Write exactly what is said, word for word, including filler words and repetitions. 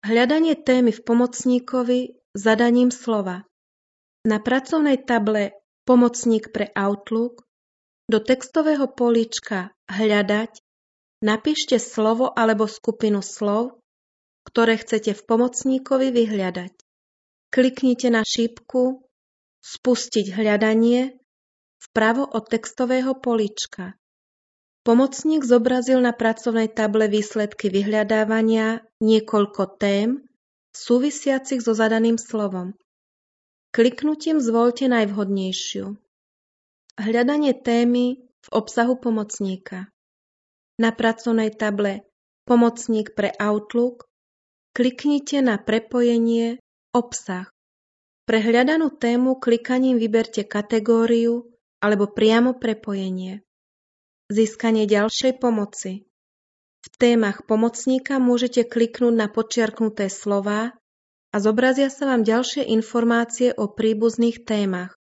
Hľadanie témy v pomocníkovi zadaním slova. Na pracovnej table Pomocník pre Outlook do textového políčka Hľadať napíšte slovo alebo skupinu slov, ktoré chcete v pomocníkovi vyhľadať. Kliknite na šípku Spustiť hľadanie vpravo od textového políčka. Pomocník zobrazil na pracovnej table výsledky vyhľadávania niekoľko tém súvisiacich so zadaným slovom. Kliknutím zvoľte najvhodnejšiu. Hľadanie témy v obsahu pomocníka. Na pracovnej table Pomocník pre Outlook kliknite na prepojenie Obsah. Pre hľadanú tému klikaním vyberte kategóriu alebo priamo prepojenie. Získanie ďalšej pomoci. V témach pomocníka môžete kliknúť na podčiarknuté slová a zobrazia sa vám ďalšie informácie o príbuzných témach.